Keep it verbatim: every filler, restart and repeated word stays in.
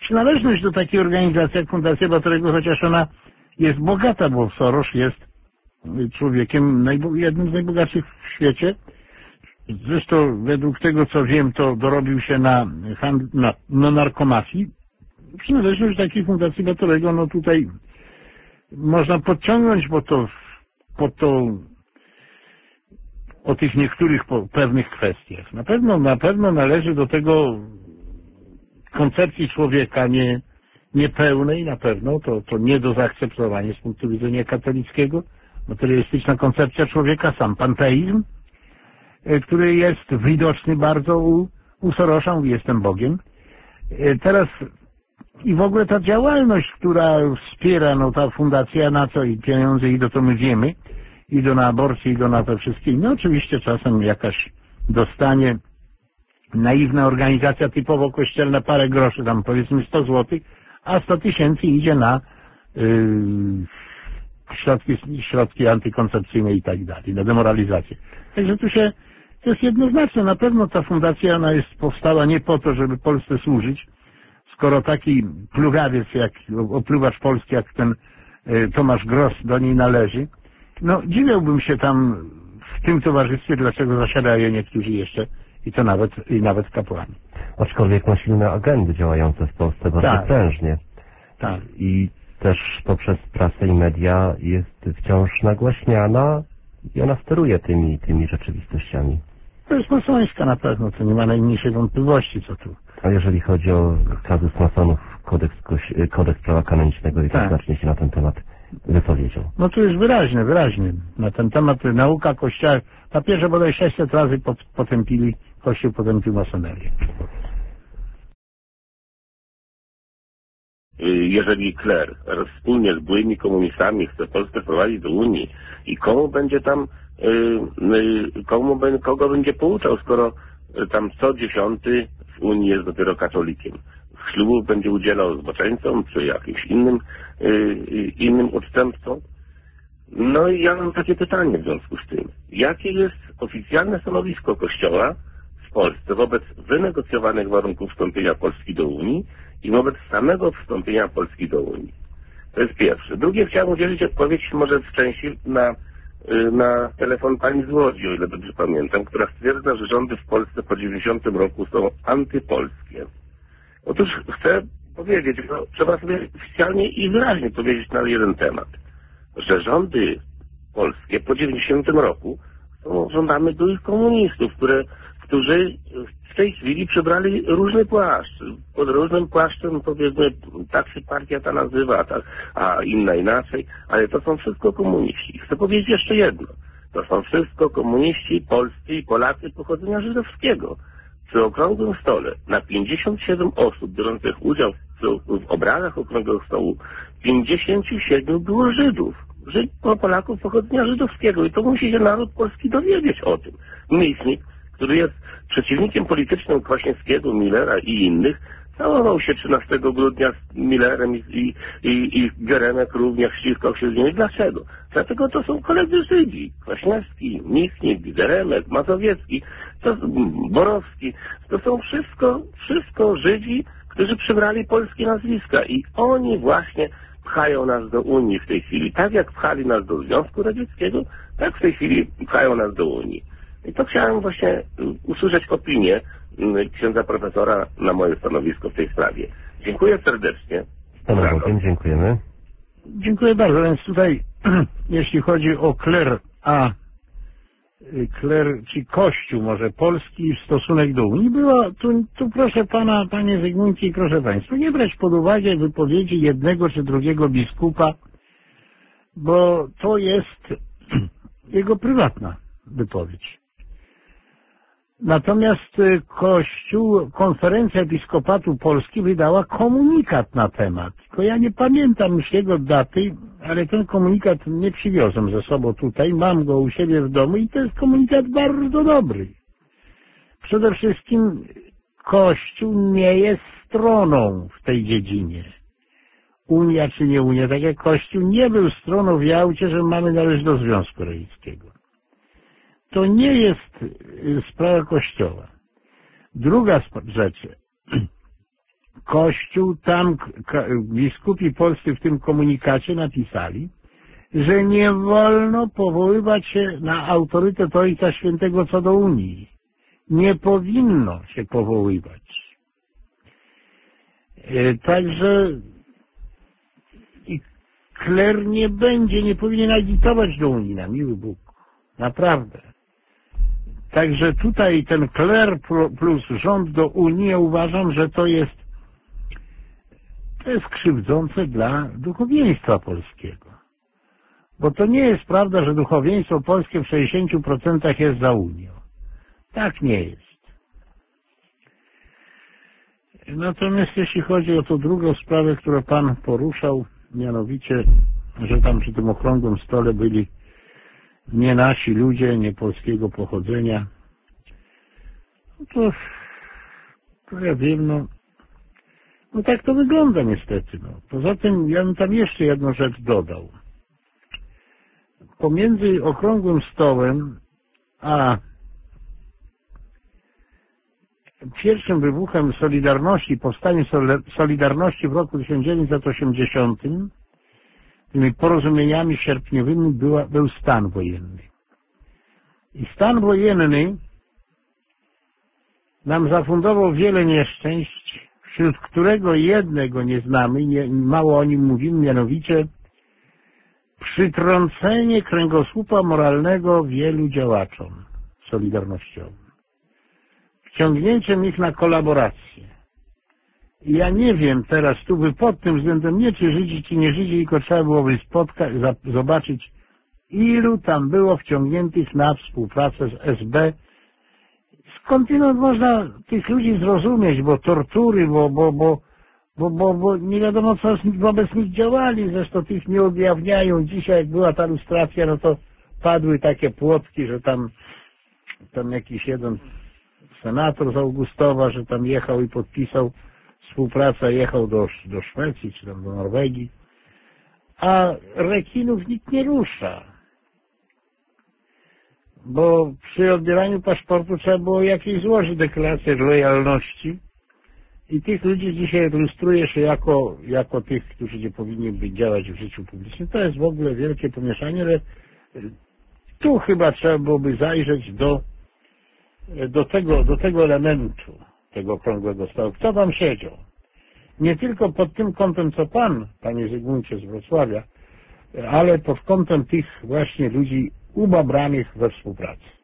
przynależność do takiej organizacji jak Fundacja Batorego, chociaż ona jest bogata, bo Soros jest człowiekiem jednym z najbogatszych w świecie. Zresztą według tego, co wiem, to dorobił się na, na, na narkomafii. Przynależność do takiej Fundacji Batorego, no tutaj można podciągnąć, bo to, po to o tych niektórych po pewnych kwestiach. Na pewno, na pewno należy do tego koncepcji człowieka nie, niepełnej, na pewno, to, to nie do zaakceptowania z punktu widzenia katolickiego. Materialistyczna koncepcja człowieka, sam panteizm, który jest widoczny bardzo u, u Sorosza, mówi, jestem Bogiem. Teraz i w ogóle ta działalność, która wspiera, no ta fundacja, na co i pieniądze idą, to my wiemy, idą na aborcję, idą na te wszystkie. No oczywiście czasem jakaś dostanie naiwna organizacja typowo kościelna parę groszy, tam powiedzmy sto złotych, a sto tysięcy idzie na yy, środki, środki antykoncepcyjne i tak dalej, na demoralizację. Także tu się, to jest jednoznaczne, na pewno ta fundacja, ona jest powstała nie po to, żeby Polsce służyć, skoro taki plugawiec, jak opluwacz Polski, jak ten y, Tomasz Gross do niej należy. No dziwiłbym się tam w tym towarzystwie, dlaczego zasiadają niektórzy jeszcze i to nawet, i nawet kapłani. Aczkolwiek ma silne agendy działające w Polsce bardzo tak. prężnie. Tak. I też poprzez prasę i media jest wciąż nagłaśniana i ona steruje tymi, tymi rzeczywistościami. To jest masońska na pewno, to nie ma najmniejszej wątpliwości, co tu. A jeżeli chodzi o kazus masonów, kodeks, kodeks prawa kanonicznego i tak znacznie się na ten temat wypowiedział. No tu jest wyraźny, wyraźny. Na ten temat nauka Kościoła, papieże bodaj sześćset razy potępili, Kościół potępił masonerię. Jeżeli kler wspólnie z byłymi komunistami chce Polskę prowadzić do Unii i komu będzie tam, komu, kogo będzie pouczał, skoro tam co dziesiąty w Unii jest dopiero katolikiem. Ślubów będzie udzielał zboczeńcom czy jakimś innym, innym odstępcom. No i ja mam takie pytanie w związku z tym. Jakie jest oficjalne stanowisko Kościoła w Polsce wobec wynegocjowanych warunków wstąpienia Polski do Unii i wobec samego wstąpienia Polski do Unii? To jest pierwsze. Drugie, chciałem udzielić odpowiedź może w części na, na telefon pani z Łodzi, o ile dobrze pamiętam, która stwierdza, że rządy w Polsce po dziewięćdziesiątym roku są antypolskie. Otóż chcę powiedzieć, no, trzeba sobie oficjalnie i wyraźnie powiedzieć na jeden temat, że rządy polskie po dziewięćdziesiątym roku są rządami byłych komunistów, które, którzy w tej chwili przybrali różny płaszcz. Pod różnym płaszczem, powiedzmy, tak się partia ta nazywa, tak, a inna inaczej, ale to są wszystko komuniści. I chcę powiedzieć jeszcze jedno. To są wszystko komuniści polscy i Polacy pochodzenia żydowskiego. Przy okrągłym stole na pięćdziesiąt siedem osób biorących udział w, w obradach okrągłego stołu, pięćdziesiąt siedem było Żydów. Żyd, Polaków pochodzenia żydowskiego. I to musi się naród polski dowiedzieć o tym. Myślnik, który jest przeciwnikiem politycznym Kwaśniewskiego, Millera i innych, całował się trzynastego grudnia z Millerem i, i, i, i Geremek również ściskał się z nimi. Dlaczego? Dlatego to są koledzy Żydzi. Kwaśniewski, Michnik, Geremek, Mazowiecki, to, Borowski. To są wszystko, wszystko Żydzi, którzy przybrali polskie nazwiska i oni właśnie pchają nas do Unii w tej chwili. Tak jak pchali nas do Związku Radzieckiego, tak w tej chwili pchają nas do Unii. I to chciałem właśnie usłyszeć opinię księdza profesora na moje stanowisko w tej sprawie. Dziękuję serdecznie. Panu Bogiem, dziękujemy. Dziękuję bardzo. Więc tutaj, jeśli chodzi o kler, a kler, czy Kościół może polski w stosunek do Unii, było, tu, tu proszę pana, panie Zygmuncie i proszę państwa, nie brać pod uwagę wypowiedzi jednego czy drugiego biskupa, bo to jest jego prywatna wypowiedź. Natomiast Kościół, Konferencja Episkopatu Polski wydała komunikat na temat. Tylko ja nie pamiętam już jego daty, ale ten komunikat nie przywiozłem ze sobą tutaj. Mam go u siebie w domu i to jest komunikat bardzo dobry. Przede wszystkim Kościół nie jest stroną w tej dziedzinie. Unia czy nie Unia, tak jak Kościół nie był stroną w Jałcie, że mamy należeć do Związku Radzieckiego. To nie jest sprawa Kościoła. Druga rzecz. Kościół, tam biskupi polscy w tym komunikacie napisali, że nie wolno powoływać się na autorytet Ojca Świętego co do Unii. Nie powinno się powoływać. Także i kler nie będzie, nie powinien agitować do Unii, na miły Bóg. Naprawdę. Także tutaj ten kler plus rząd do Unii, ja uważam, że to jest to jest krzywdzące dla duchowieństwa polskiego. Bo to nie jest prawda, że duchowieństwo polskie w sześćdziesięciu procentach jest za Unią. Tak nie jest. Natomiast jeśli chodzi o tą drugą sprawę, którą Pan poruszał, mianowicie, że tam przy tym okrągłym stole byli nie nasi ludzie, nie polskiego pochodzenia, to, to ja wiem, no, no tak to wygląda niestety. No. Poza tym ja bym tam jeszcze jedną rzecz dodał. Pomiędzy okrągłym stołem a pierwszym wybuchem Solidarności, powstaniem Solidarności w roku tysiąc dziewięćset osiemdziesiątym, tymi porozumieniami sierpniowymi była, był stan wojenny. I stan wojenny nam zafundował wiele nieszczęść, wśród którego jednego nie znamy, nie, mało o nim mówimy, mianowicie przytrącenie kręgosłupa moralnego wielu działaczom solidarnościowym. Wciągnięciem ich na kolaborację. I ja nie wiem teraz tu by pod tym względem nie czy Żydzi, czy nie Żydzi, tylko trzeba byłoby spotkać, zobaczyć, ilu tam było wciągniętych na współpracę z S B. Skądinąd można tych ludzi zrozumieć, bo tortury, bo, bo, bo, bo, bo, bo nie wiadomo co wobec nich działali, zresztą tych nie ujawniają. Dzisiaj jak była ta lustracja, no to padły takie płotki, że tam, tam jakiś jeden senator z Augustowa, że tam jechał i podpisał współpracę, jechał do, do Szwecji czy tam do Norwegii, a rekinów nikt nie rusza. Bo przy odbieraniu paszportu trzeba było jakieś złożyć deklarację lojalności i tych ludzi dzisiaj lustruje się jako, jako tych, którzy nie powinni być działać w życiu publicznym. To jest w ogóle wielkie pomieszanie, ale tu chyba trzeba byłoby zajrzeć do, do, tego, do tego elementu, tego okrągłego stołu. Kto tam siedział? Nie tylko pod tym kątem, co Pan, Panie Zygmuncie z Wrocławia, ale pod kątem tych właśnie ludzi ubabranych we współpracy.